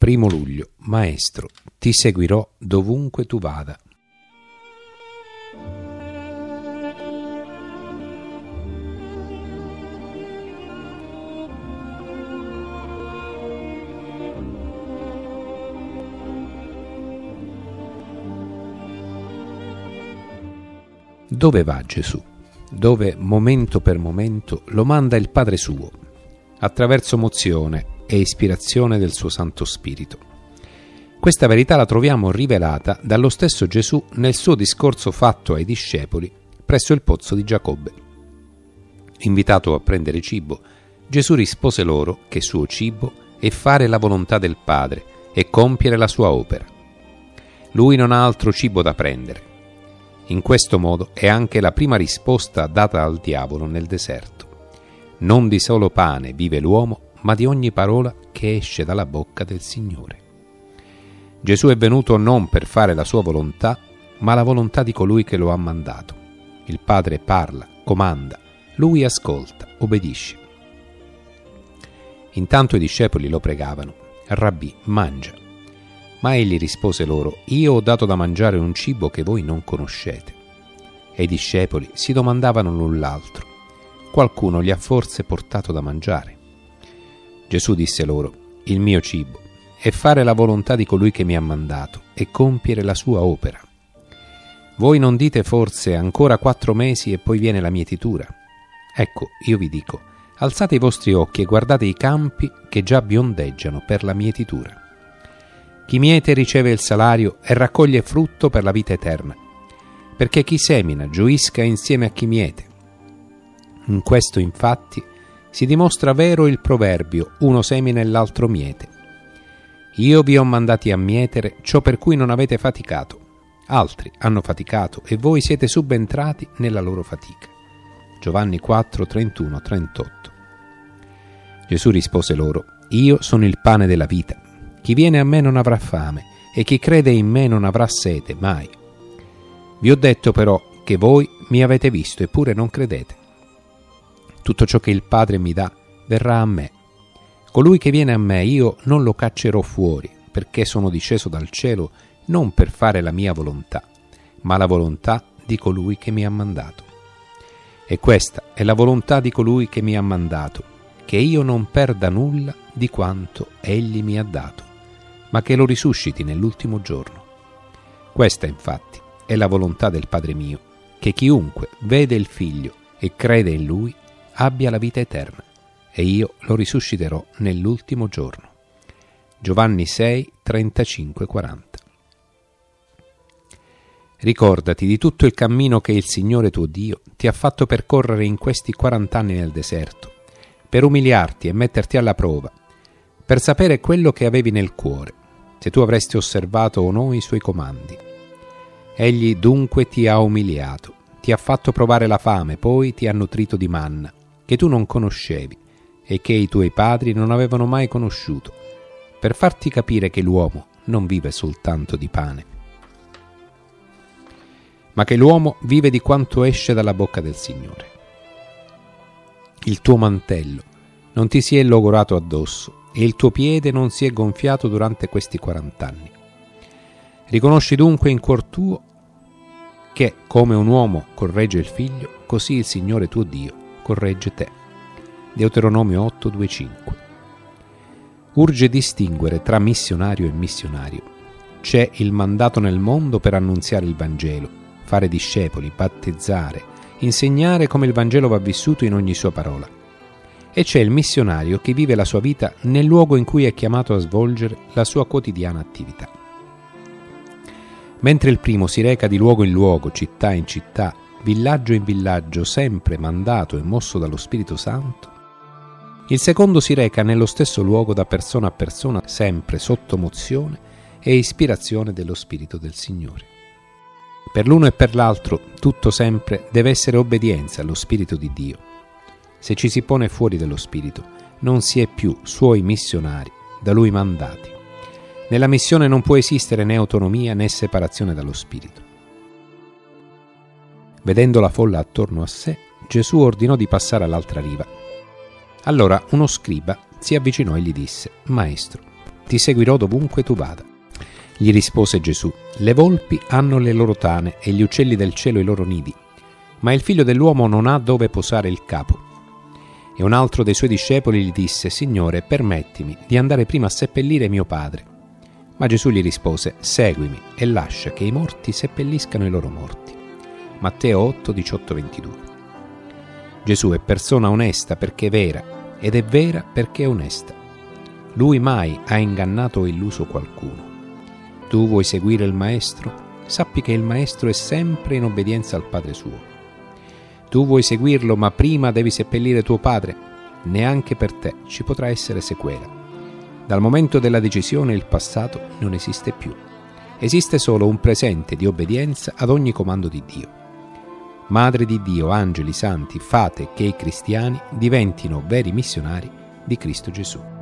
1 luglio. Maestro, ti seguirò dovunque tu vada. Dove va Gesù? Dove, momento per momento, lo manda il Padre suo, attraverso mozione e ispirazione del suo Santo Spirito. Questa verità la troviamo rivelata dallo stesso Gesù nel suo discorso fatto ai discepoli presso il pozzo di Giacobbe. Invitato a prendere cibo, Gesù rispose loro che suo cibo è fare la volontà del Padre e compiere la sua opera. Lui non ha altro cibo da prendere. In questo modo è anche la prima risposta data al diavolo nel deserto. Non di solo pane vive l'uomo, ma di ogni parola che esce dalla bocca del Signore. Gesù è venuto non per fare la sua volontà, ma la volontà di colui che lo ha mandato. Il Padre parla, comanda, lui ascolta, obbedisce. Intanto i discepoli lo pregavano: Rabbì, mangia. Ma egli rispose loro: Io ho dato da mangiare un cibo che voi non conoscete. E i discepoli si domandavano l'un l'altro: Qualcuno gli ha forse portato da mangiare? Gesù disse loro: Il mio cibo è fare la volontà di colui che mi ha mandato e compiere la sua opera. Voi non dite forse: ancora 4 mesi e poi viene la mietitura? Ecco, io vi dico: alzate i vostri occhi e guardate i campi che già biondeggiano per la mietitura. Chi miete riceve il salario e raccoglie frutto per la vita eterna, perché chi semina gioisca insieme a chi miete. In questo, infatti, si dimostra vero il proverbio: uno semina e l'altro miete. Io vi ho mandati a mietere ciò per cui non avete faticato. Altri hanno faticato e voi siete subentrati nella loro fatica. Giovanni 4, 31, 38. Gesù rispose loro: Io sono il pane della vita. Chi viene a me non avrà fame, e chi crede in me non avrà sete mai. Vi ho detto però che voi mi avete visto, eppure non credete. Tutto ciò che il Padre mi dà verrà a me. Colui che viene a me io non lo caccerò fuori, perché sono disceso dal cielo non per fare la mia volontà, ma la volontà di colui che mi ha mandato. E questa è la volontà di colui che mi ha mandato, che io non perda nulla di quanto egli mi ha dato, ma che lo risusciti nell'ultimo giorno. Questa, infatti, è la volontà del Padre mio, che chiunque vede il Figlio e crede in Lui abbia la vita eterna, e io lo risusciterò nell'ultimo giorno. Giovanni 6, 35, 40. Ricordati di tutto il cammino che il Signore tuo Dio ti ha fatto percorrere in questi 40 anni nel deserto, per umiliarti e metterti alla prova, per sapere quello che avevi nel cuore, se tu avresti osservato o no i suoi comandi. Egli dunque ti ha umiliato, ti ha fatto provare la fame, poi ti ha nutrito di manna, che tu non conoscevi e che i tuoi padri non avevano mai conosciuto, per farti capire che l'uomo non vive soltanto di pane, ma che l'uomo vive di quanto esce dalla bocca del Signore. Il tuo mantello non ti si è logorato addosso e il tuo piede non si è gonfiato durante questi 40 anni. Riconosci dunque in cuor tuo che, come un uomo corregge il figlio, così il Signore tuo Dio corregge te. Deuteronomio 8, 2, 5. Urge distinguere tra missionario e missionario. C'è il mandato nel mondo per annunziare il Vangelo, fare discepoli, battezzare, insegnare come il Vangelo va vissuto in ogni sua parola. E c'è il missionario che vive la sua vita nel luogo in cui è chiamato a svolgere la sua quotidiana attività. Mentre il primo si reca di luogo in luogo, città in città, villaggio in villaggio, sempre mandato e mosso dallo Spirito Santo, il secondo si reca nello stesso luogo da persona a persona, sempre sotto mozione e ispirazione dello Spirito del Signore. Per l'uno e per l'altro tutto sempre deve essere obbedienza allo Spirito di Dio. Se ci si pone fuori dello Spirito, non si è più suoi missionari, da Lui mandati. Nella missione non può esistere né autonomia né separazione dallo Spirito. Vedendo la folla attorno a sé, Gesù ordinò di passare all'altra riva. Allora uno scriba si avvicinò e gli disse: Maestro, ti seguirò dovunque tu vada. Gli rispose Gesù: le volpi hanno le loro tane e gli uccelli del cielo i loro nidi, ma il figlio dell'uomo non ha dove posare il capo. E un altro dei suoi discepoli gli disse: Signore, permettimi di andare prima a seppellire mio padre. Ma Gesù gli rispose: seguimi e lascia che i morti seppelliscano i loro morti. Matteo 8, 18, 22. Gesù è persona onesta perché è vera, ed è vera perché è onesta. Lui mai ha ingannato o illuso qualcuno. Tu vuoi seguire il Maestro? Sappi che il Maestro è sempre in obbedienza al Padre suo. Tu vuoi seguirlo, ma prima devi seppellire tuo padre? Neanche per te ci potrà essere sequela. Dal momento della decisione il passato non esiste più. Esiste solo un presente di obbedienza ad ogni comando di Dio. Madre di Dio, angeli, santi, fate che i cristiani diventino veri missionari di Cristo Gesù.